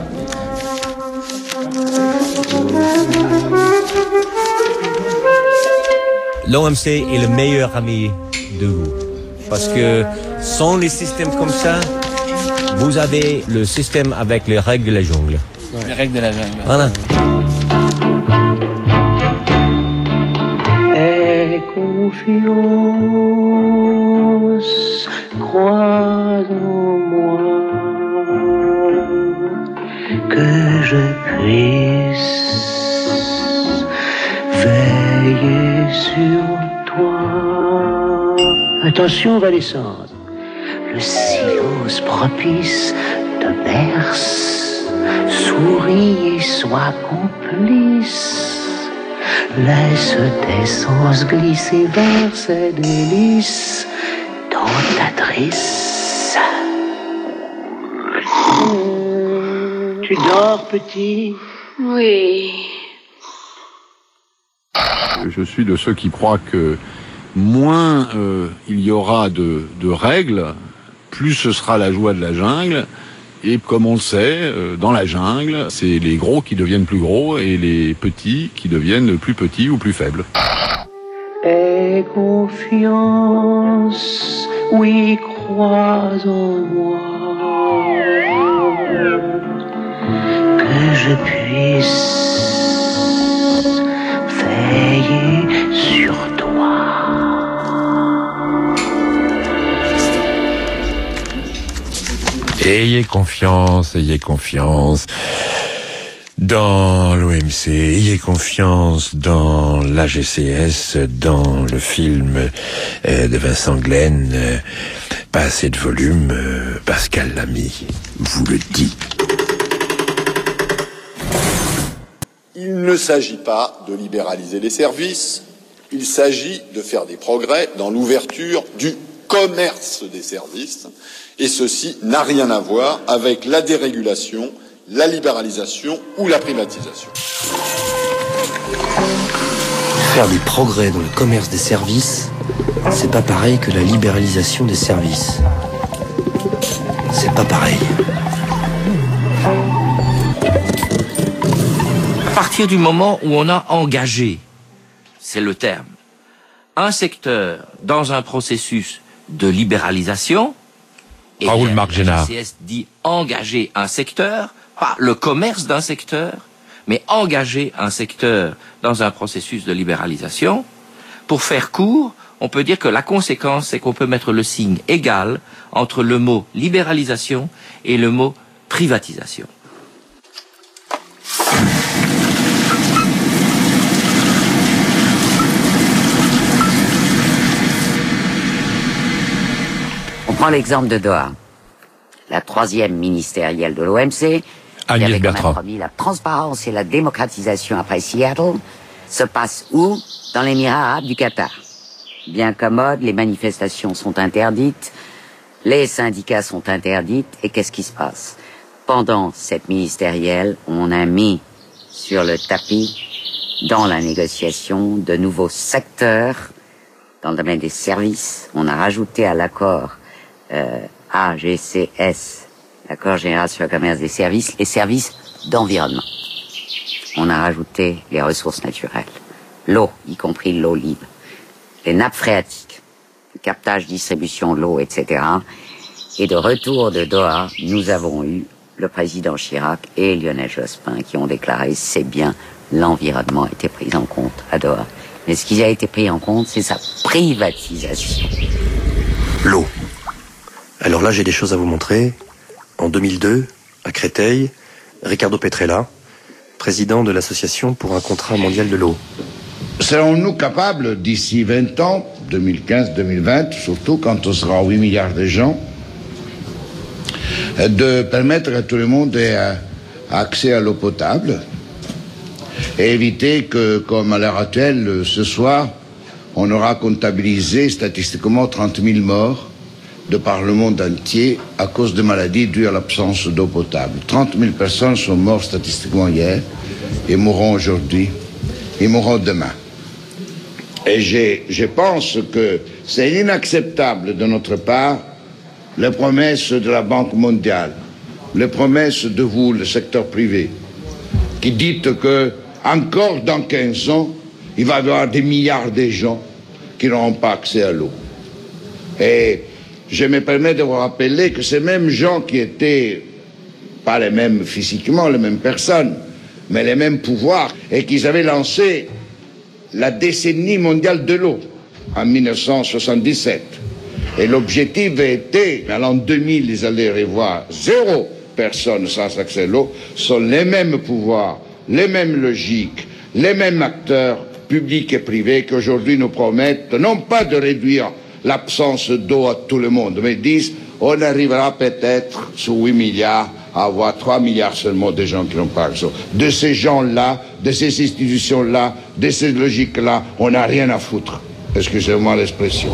L'O M C est le meilleur ami de vous. Parce que sans les systèmes comme ça, vous avez le système avec les règles de la jungle. Les règles de la jungle. Voilà. Aie confiance, crois en moi, que je puisse veiller sur toi. Attention, Valescente, le silence propice te berce, souris et sois complice. Laisse tes sens glisser vers ces délices tentatrices. Tu dors, petit? Oui. Je suis de ceux qui croient que moins euh, il y aura de, de règles, plus ce sera la joie de la jungle. Et comme on le sait, dans la jungle, c'est les gros qui deviennent plus gros et les petits qui deviennent plus petits ou plus faibles. Aie confiance, oui, crois en moi, que je puisse veiller sur toi. Ayez confiance, ayez confiance dans l'O M C, ayez confiance dans l'A G C S, dans le film euh, de Vincent Glenn, euh, pas assez de volume, euh, Pascal Lamy vous le dit. Il ne s'agit pas de libéraliser les services, il s'agit de faire des progrès dans l'ouverture du commerce des services, et ceci n'a rien à voir avec la dérégulation, la libéralisation ou la privatisation. Faire des progrès dans le commerce des services, c'est pas pareil que la libéralisation des services. C'est pas pareil. À partir du moment où on a engagé, c'est le terme, un secteur dans un processus de libéralisation, et Raoul Marc Génard. la G C S dit engager un secteur, pas le commerce d'un secteur, mais engager un secteur dans un processus de libéralisation. Pour faire court, on peut dire que la conséquence, c'est qu'on peut mettre le signe égal entre le mot libéralisation et le mot privatisation. On prend l'exemple de Doha, la troisième ministérielle de l'O M C, qui Agnès avait quand même Bertrand. promis la transparence et la démocratisation après Seattle, se passe où? Dans l'Émirat arabe du Qatar. Bien commode, les manifestations sont interdites, les syndicats sont interdites, et qu'est-ce qui se passe? Pendant cette ministérielle, on a mis sur le tapis, dans la négociation, de nouveaux secteurs dans le domaine des services. On a rajouté à l'accord Euh, A G C S, l'accord général sur le commerce des services, les services d'environnement. On a rajouté les ressources naturelles, l'eau, y compris l'eau libre, les nappes phréatiques, le captage, distribution de l'eau, et cetera. Et de retour de Doha, nous avons eu le président Chirac et Lionel Jospin qui ont déclaré c'est bien, l'environnement a été pris en compte à Doha. Mais ce qui a été pris en compte, c'est sa privatisation. L'eau. Alors là, j'ai des choses à vous montrer. En deux mille deux, à Créteil, Ricardo Petrella, président de l'Association pour un contrat mondial de l'eau. Serons-nous capables, d'ici vingt ans, deux mille quinze deux mille vingt, surtout quand on sera huit milliards de gens, de permettre à tout le monde ait accès à l'eau potable et éviter que, comme à l'heure actuelle, ce soir, on aura comptabilisé statistiquement trente mille morts de par le monde entier à cause de maladies dues à l'absence d'eau potable. trente mille personnes sont mortes statistiquement hier et mourront aujourd'hui et mourront demain. Et j'ai, je pense que c'est inacceptable de notre part les promesses de la Banque mondiale, les promesses de vous, le secteur privé, qui dites que encore dans quinze ans, il va y avoir des milliards de gens qui n'auront pas accès à l'eau. Et je me permets de vous rappeler que ces mêmes gens qui étaient, pas les mêmes physiquement, les mêmes personnes, mais les mêmes pouvoirs, et qu'ils avaient lancé la décennie mondiale de l'eau en mille neuf cent soixante-dix-sept. Et l'objectif était, à l'an deux mille, ils allaient revoir zéro personne sans accès à l'eau, sont les mêmes pouvoirs, les mêmes logiques, les mêmes acteurs publics et privés qui aujourd'hui nous promettent non pas de réduire l'absence d'eau à tout le monde, mais disent on arrivera peut-être sur huit milliards à avoir trois milliards seulement de gens qui n'ont pas accès. De ces gens-là, de ces institutions-là, de ces logiques-là, on n'a rien à foutre. Excusez-moi l'expression.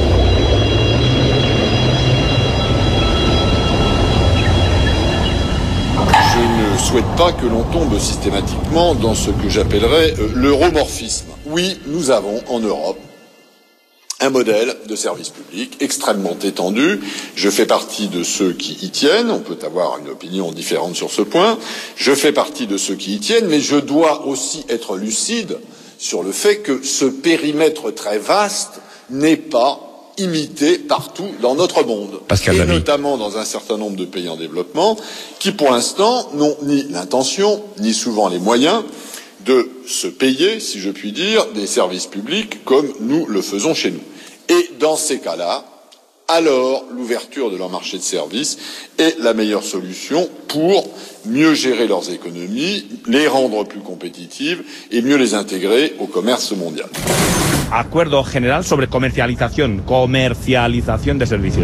Je ne souhaite pas que l'on tombe systématiquement dans ce que j'appellerais euh, l'euromorphisme. Oui, nous avons en Europe un modèle de service public extrêmement étendu. Je fais partie de ceux qui y tiennent. On peut avoir une opinion différente sur ce point. Je fais partie de ceux qui y tiennent, mais je dois aussi être lucide sur le fait que ce périmètre très vaste n'est pas imité partout dans notre monde, Pascal et Lamy. notamment dans un certain nombre de pays en développement qui, pour l'instant, n'ont ni l'intention, ni souvent les moyens de se payer, si je puis dire, des services publics comme nous le faisons chez nous. Et dans ces cas-là, alors l'ouverture de leur marché de services est la meilleure solution pour mieux gérer leurs économies, les rendre plus compétitives et mieux les intégrer au commerce mondial. Acuerdo general sobre comercialización, comercialización de servicios.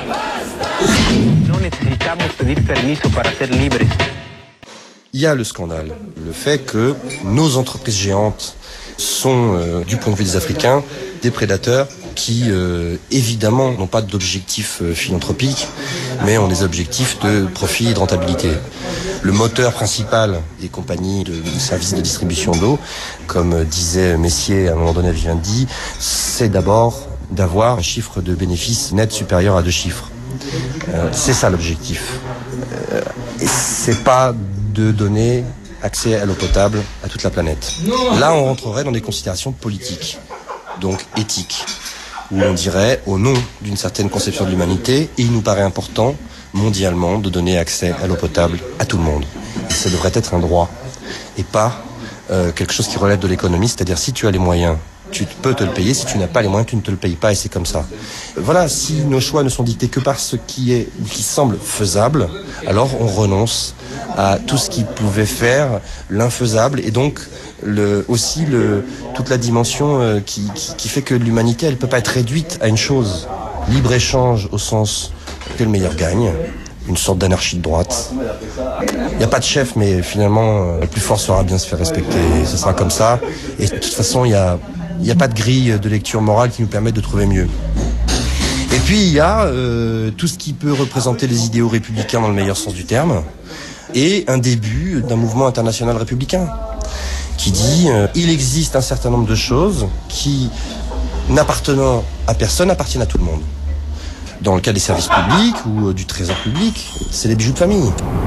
No necesitamos pedir permiso para ser libres. Il y a le scandale, le fait que nos entreprises géantes sont, euh, du point de vue des Africains, des prédateurs qui, euh, évidemment, n'ont pas d'objectifs euh, philanthropiques, mais ont des objectifs de profit et de rentabilité. Le moteur principal des compagnies de, de services de distribution d'eau, comme disait Messier à un moment donné à Vivendi, c'est d'abord d'avoir un chiffre de bénéfices net supérieur à deux chiffres. Euh, c'est ça l'objectif. Euh, et c'est pas de donner accès à l'eau potable à toute la planète. Là, on rentrerait dans des considérations politiques, donc éthiques, où on dirait, au nom d'une certaine conception de l'humanité, il nous paraît important, mondialement, de donner accès à l'eau potable à tout le monde. Et ça devrait être un droit, et pas euh, quelque chose qui relève de l'économie, c'est-à-dire si tu as les moyens, tu peux te le payer, si tu n'as pas les moyens, tu ne te le payes pas, et c'est comme ça. Voilà, si nos choix ne sont dictés que par ce qui est, qui semble faisable, alors on renonce à tout ce qui pouvait faire l'infaisable, et donc le, aussi le, toute la dimension euh, qui, qui, qui fait que l'humanité, elle peut pas être réduite à une chose. Libre-échange au sens que le meilleur gagne, une sorte d'anarchie de droite. Il n'y a pas de chef, mais finalement, le plus fort saura bien se faire respecter, et ce sera comme ça. Et de toute façon, il y a Il n'y a pas de grille de lecture morale qui nous permette de trouver mieux. Et puis il y a euh, tout ce qui peut représenter les idéaux républicains dans le meilleur sens du terme, et un début d'un mouvement international républicain qui dit euh, il existe un certain nombre de choses qui, n'appartenant à personne, appartiennent à tout le monde. Dans le cas des services publics ou euh, du trésor public, c'est les bijoux de famille.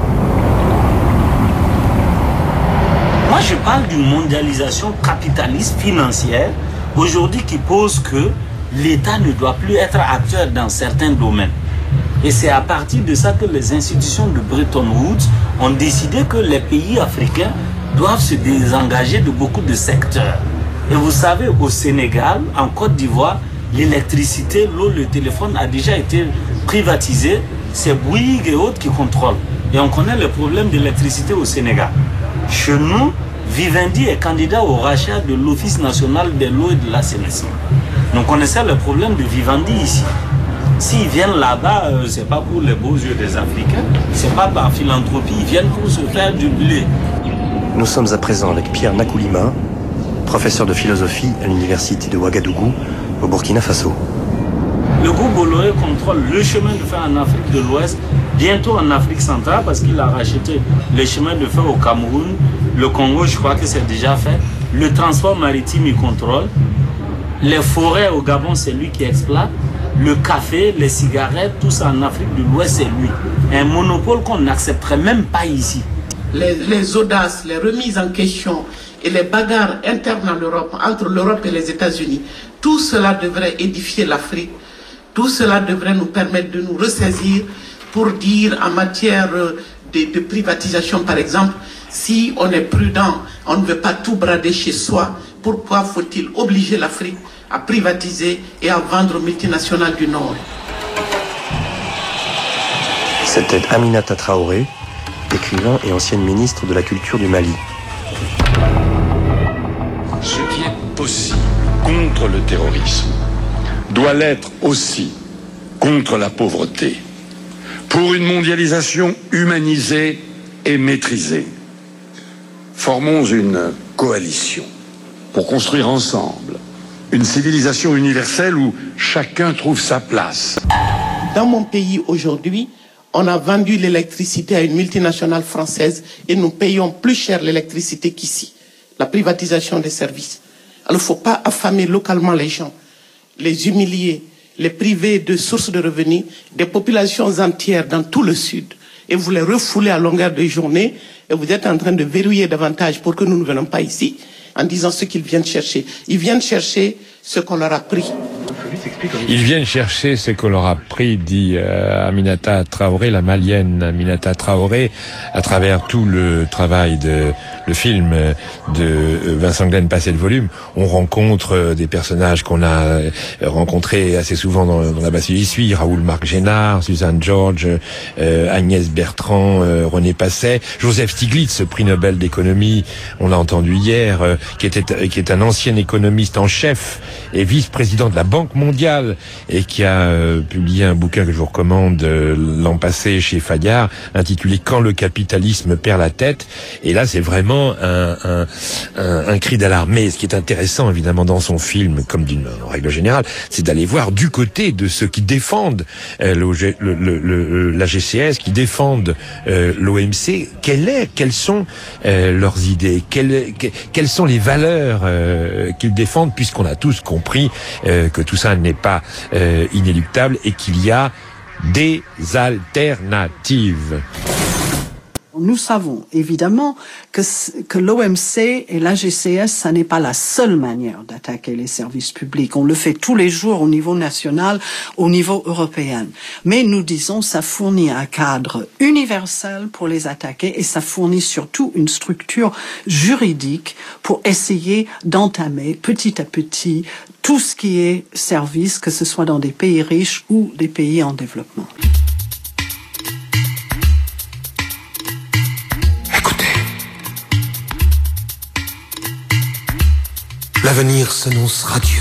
Moi, je parle d'une mondialisation capitaliste financière aujourd'hui qui pose que l'État ne doit plus être acteur dans certains domaines. Et c'est à partir de ça que les institutions de Bretton Woods ont décidé que les pays africains doivent se désengager de beaucoup de secteurs. Et vous savez, au Sénégal, en Côte d'Ivoire, l'électricité, l'eau, le téléphone a déjà été privatisé. C'est Bouygues et autres qui contrôlent. Et on connaît le problème de l'électricité au Sénégal. Chez nous, Vivendi est candidat au rachat de l'Office national de l'eau et de l'assainissement. Nous connaissons le problème de Vivendi ici. S'ils viennent là-bas, euh, c'est pas pour les beaux yeux des Africains, c'est pas par philanthropie, ils viennent pour se faire du blé. Nous sommes à présent avec Pierre Nakoulima, professeur de philosophie à l'université de Ouagadougou, au Burkina Faso. Le groupe Bolloré contrôle le chemin de fer en Afrique de l'Ouest, bientôt en Afrique centrale, parce qu'il a racheté le chemin de fer au Cameroun. Le Congo, je crois que c'est déjà fait. Le transport maritime, il contrôle. Les forêts au Gabon, c'est lui qui exploite. Le café, les cigarettes, tout ça en Afrique de l'Ouest, c'est lui. Un monopole qu'on n'accepterait même pas ici. Les, les audaces, les remises en question et les bagarres internes en Europe, entre l'Europe et les États-Unis, tout cela devrait édifier l'Afrique. Tout cela devrait nous permettre de nous ressaisir pour dire en matière de, de privatisation, par exemple, si on est prudent, on ne veut pas tout brader chez soi, pourquoi faut-il obliger l'Afrique à privatiser et à vendre aux multinationales du Nord? C'était Aminata Traoré, écrivain et ancienne ministre de la Culture du Mali. Ce qui est possible contre le terrorisme doit l'être aussi contre la pauvreté, pour une mondialisation humanisée et maîtrisée. Formons une coalition pour construire ensemble une civilisation universelle où chacun trouve sa place. Dans mon pays aujourd'hui, on a vendu l'électricité à une multinationale française et nous payons plus cher l'électricité qu'ici. La privatisation des services. Alors il ne faut pas affamer localement les gens. les humilier, les priver de sources de revenus, des populations entières dans tout le Sud, et vous les refoulez à longueur de journée, et vous êtes en train de verrouiller davantage pour que nous ne venons pas ici, en disant ce qu'ils viennent chercher. Ils viennent chercher ce qu'on leur a pris. Ils viennent chercher ce qu'on leur a pris, dit euh, Aminata Traoré, la malienne Aminata Traoré, à travers tout le travail de le film de Vincent Glenn, Passer le volume. On rencontre des personnages qu'on a rencontrés assez souvent dans, dans la Bastille d'Y Suis, Raoul Marc Génard, Suzanne George, euh, Agnès Bertrand, euh, René Passet, Joseph Stiglitz, prix Nobel d'économie, on l'a entendu hier, euh, qui était qui est un ancien économiste en chef et vice-président de la Banque mondiale et qui a euh, publié un bouquin que je vous recommande euh, l'an passé chez Fayard, intitulé Quand le capitalisme perd la tête. Et là, c'est vraiment un, un, un, un cri d'alarme. Mais ce qui est intéressant, évidemment, dans son film, comme d'une règle générale, c'est d'aller voir du côté de ceux qui défendent euh, le, le, le, la G C S, qui défendent euh, l'O M C. Quelle est, quelles sont euh, leurs idées, quelles, que, quelles sont les valeurs euh, qu'ils défendent, puisqu'on a tous compris euh, que tout ça n'est pas euh, inéluctable et qu'il y a des alternatives. Nous savons évidemment que, que l'O M C et l'A G C S, ça n'est pas la seule manière d'attaquer les services publics. On le fait tous les jours au niveau national, au niveau européen. Mais nous disons, ça fournit un cadre universel pour les attaquer et ça fournit surtout une structure juridique pour essayer d'entamer petit à petit tout ce qui est service, que ce soit dans des pays riches ou des pays en développement. L'avenir s'annonce radieux.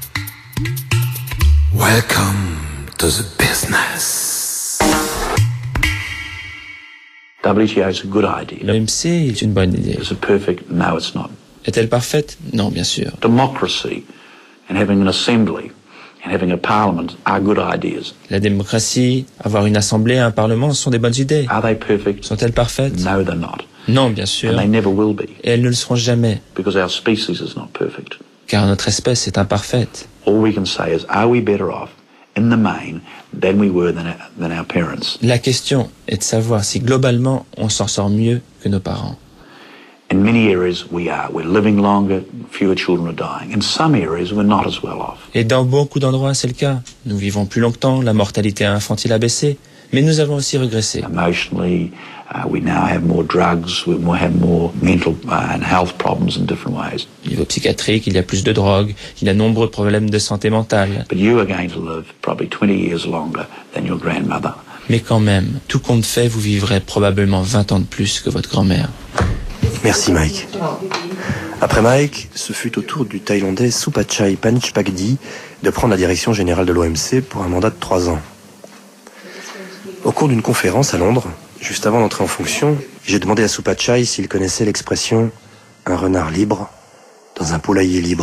Welcome to the business. W T O is a good idea. L'O M C est une bonne idée. Is it perfect? No, it's not. Est-elle parfaite? Non, bien sûr. Democracy and having an assembly and having a parliament are good ideas. La démocratie, avoir une assemblée, un parlement sont des bonnes idées. Are they perfect? Sont-elles parfaites? No, they're not. Non, bien sûr. And they never will be. Et elles ne le seront jamais. Because our species is not perfect. Car notre espèce est imparfaite. All we can say is, are we better off in the main than we were than our, than our parents? La question est de savoir si globalement on s'en sort mieux que nos parents. In many areas we are. We're living longer, fewer children are dying. In some areas we're not as well off. Et dans beaucoup d'endroits c'est le cas. Nous vivons plus longtemps, la mortalité infantile a baissé, mais nous avons aussi régressé. Emotionally, uh, we now have more drugs, we have more mental uh, and health problems in different ways. Au niveau psychiatrique, il y a plus de drogue, il y a de nombreux problèmes de santé mentale. But you are going to live probably twenty years longer than your grandmother. Mais quand même, tout compte fait, vous vivrez probablement vingt ans de plus que votre grand-mère. Merci Mike. Après Mike, ce fut au tour du Thaïlandais Supachai Panichpakdi de prendre la direction générale de l'O M C pour un mandat de trois ans. Au cours d'une conférence à Londres, juste avant d'entrer en fonction, j'ai demandé à Supachai s'il connaissait l'expression « un renard libre dans un poulailler libre ».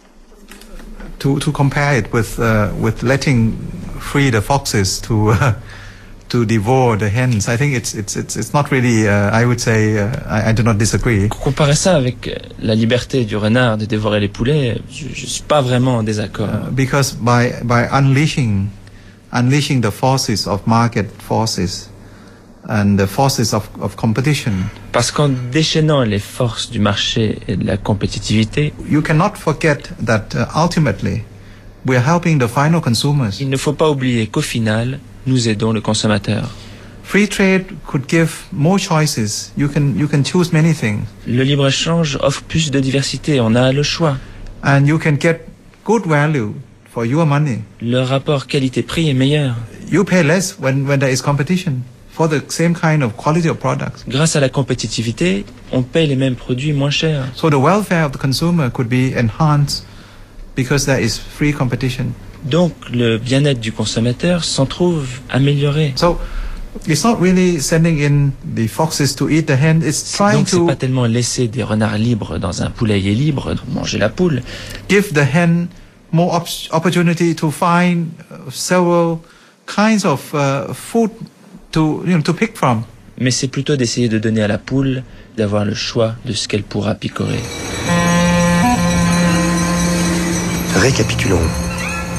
To, to compare it with, uh, with letting free the foxes to, uh, to devour the hens, I think it's, it's, it's, it's not really, uh, I would say, uh, I, I do not disagree. Comparer ça avec la liberté du renard de dévorer les poulets, je, je suis pas vraiment en désaccord. Uh, because by, by unleashing unleashing the forces of market forces and the forces of, of competition. Parce qu'en déchaînant les forces du marché et de la compétitivité, you cannot forget that uh, ultimately we are helping the final consumers. Il ne faut pas oublier qu'au final, nous aidons le consommateur. Free trade could give more choices. You can you can choose many things. Le libre-échange offre plus de diversité, on a le choix. And you can get good value for your money. Le rapport qualité-prix est meilleur. You pay less when, when there is competition for the same kind of quality of products. Grâce à la compétitivité, on paye les mêmes produits moins chers. So the welfare of the consumer could be enhanced because there is free competition. Donc le bien-être du consommateur s'en trouve amélioré. So it's not really sending in the foxes to eat the hen. It's trying Donc, to. Donc c'est pas tellement laisser des renards libres dans un poulailler libre manger la poule. Give the hen more op opportunity to find uh, several kinds of uh, food to, you know, to pick from. Mais c'est plutôt d'essayer de donner à la poule d'avoir le choix de ce qu'elle pourra picorer. Récapitulons.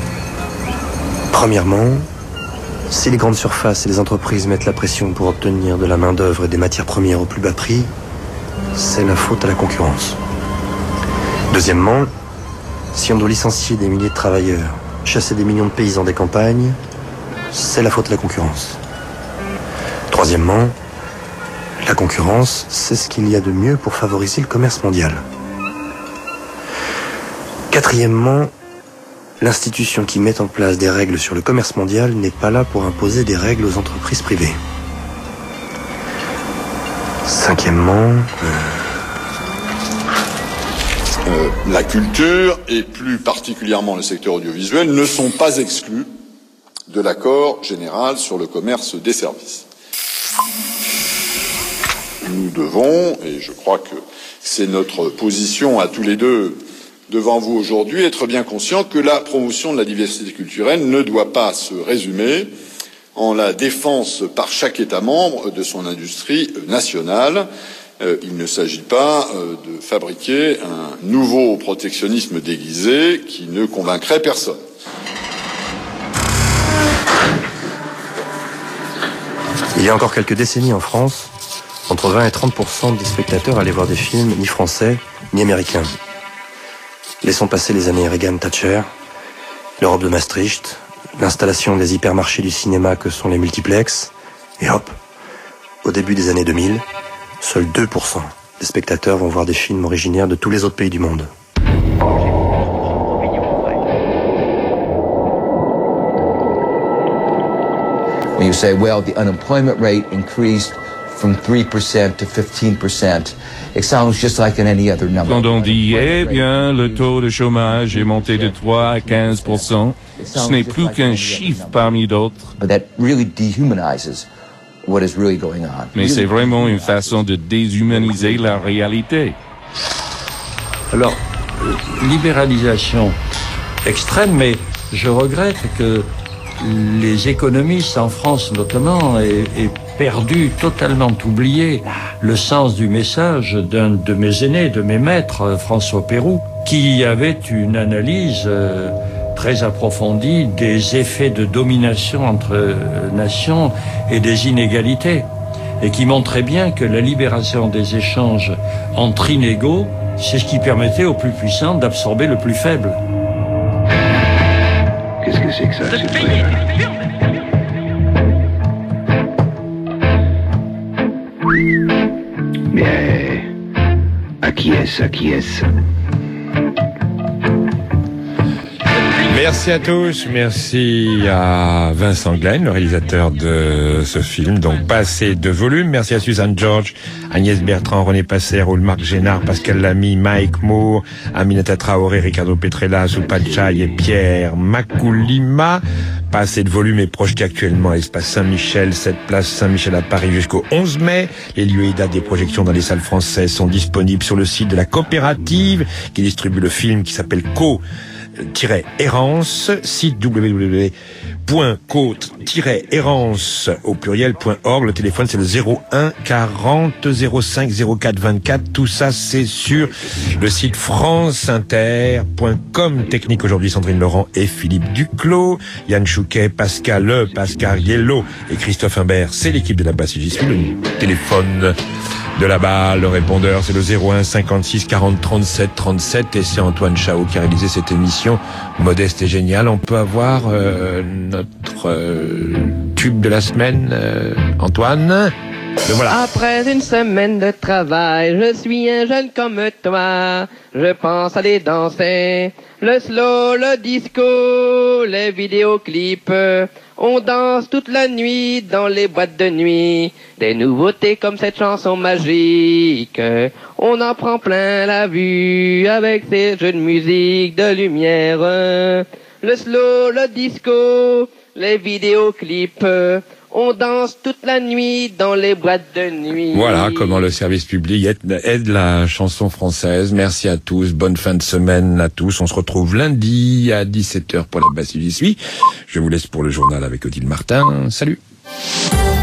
Premièrement, si les grandes surfaces et les entreprises mettent la pression pour obtenir de la main-d'œuvre et des matières premières au plus bas prix, c'est la faute à la concurrence. Deuxièmement, si on doit licencier des milliers de travailleurs, chasser des millions de paysans des campagnes, c'est la faute à la concurrence. Troisièmement, la concurrence, c'est ce qu'il y a de mieux pour favoriser le commerce mondial. Quatrièmement, l'institution qui met en place des règles sur le commerce mondial n'est pas là pour imposer des règles aux entreprises privées. Cinquièmement... Euh... Euh, la culture, et plus particulièrement le secteur audiovisuel, ne sont pas exclus de l'accord général sur le commerce des services. Nous devons, et je crois que c'est notre position à tous les deux devant vous aujourd'hui, être bien conscients que la promotion de la diversité culturelle ne doit pas se résumer en la défense par chaque État membre de son industrie nationale. Euh, il ne s'agit pas euh, de fabriquer un nouveau protectionnisme déguisé qui ne convaincrait personne. Il y a encore quelques décennies en France, entre vingt et trente pour cent des spectateurs allaient voir des films ni français ni américains. Laissons passer les années Reagan-Thatcher, l'Europe de Maastricht, l'installation des hypermarchés du cinéma que sont les multiplexes, et hop, au début des années deux mille, seuls deux pour cent des spectateurs vont voir des films originaires de tous les autres pays du monde. When you say, well, the unemployment rate increased from three percent to fifteen percent, it sounds just like in any other number. Quand on dit, eh bien, le taux de chômage est monté de trois à quinze pour cent, ce n'est plus qu'un chiffre parmi d'autres. But that really dehumanizes what is really going on. Mais c'est vraiment une façon de déshumaniser la réalité. Alors, libéralisation extrême, mais je regrette que les économistes en France notamment aient, aient perdu, totalement oublié le sens du message d'un de mes aînés, de mes maîtres, François Pérou, qui avait une analyse euh, très approfondie des effets de domination entre euh, nations et des inégalités, et qui montrait bien que la libération des échanges entre inégaux, c'est ce qui permettait aux plus puissants d'absorber le plus faible. Qu'est-ce que c'est que ça, ce truc ? Mais à qui est-ce, à qui est-ce ? Merci à tous, merci à Vincent Glenn, le réalisateur de ce film, donc pas assez de volume. Merci à Suzanne George, Agnès Bertrand, René Passer, Marc Génard, Pascal Lamy, Mike Moore, Aminata Traoré, Ricardo Petrella, Soupatchaï et Pierre Makoulima. Pas assez de volume est projeté actuellement à l'espace Saint-Michel, cette place Saint-Michel à Paris jusqu'au onze mai. Les lieux et dates des projections dans les salles françaises sont disponibles sur le site de la coopérative qui distribue le film qui s'appelle Co Errance, site w w w point côte errance au pluriel point org. Le téléphone c'est le zéro un quarante zéro cinq zéro quatre vingt-quatre. Tout ça c'est sur le site franceinter point com. Technique aujourd'hui Sandrine Laurent et Philippe Duclos, Yann Chouquet, Pascal Le, Pascal Yello et Christophe Imbert. C'est l'équipe de la basse. J'y suis. Le téléphone de là-bas, le répondeur c'est le zéro un cinquante-six quarante trente-sept trente-sept, et c'est Antoine Chao qui a réalisé cette émission modeste et géniale. On peut avoir euh, notre euh, tube de la semaine, euh, Antoine. Le voilà. Après une semaine de travail, je suis un jeune comme toi. Je pense aller danser le slow, le disco, les vidéoclips. On danse toute la nuit dans les boîtes de nuit. Des nouveautés comme cette chanson magique. On en prend plein la vue avec ces jeux de musique, de lumière. Le slow, le disco, les vidéoclips. On danse toute la nuit dans les boîtes de nuit. Voilà comment le service public aide, aide la chanson française. Merci à tous. Bonne fin de semaine à tous. On se retrouve lundi à dix-sept heures pour la basse. J'y suis. Je vous laisse pour le journal avec Odile Martin. Salut.